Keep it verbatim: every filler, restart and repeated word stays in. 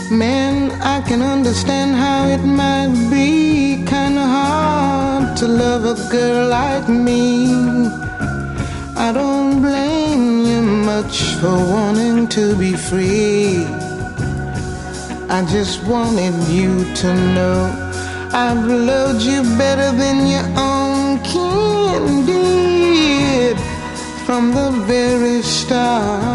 Man, I can understand how it might be kinda hard to love a girl like me. I don't blame you much for wanting to be free. I just wanted you to know I've loved you better than your own kin did from the very start.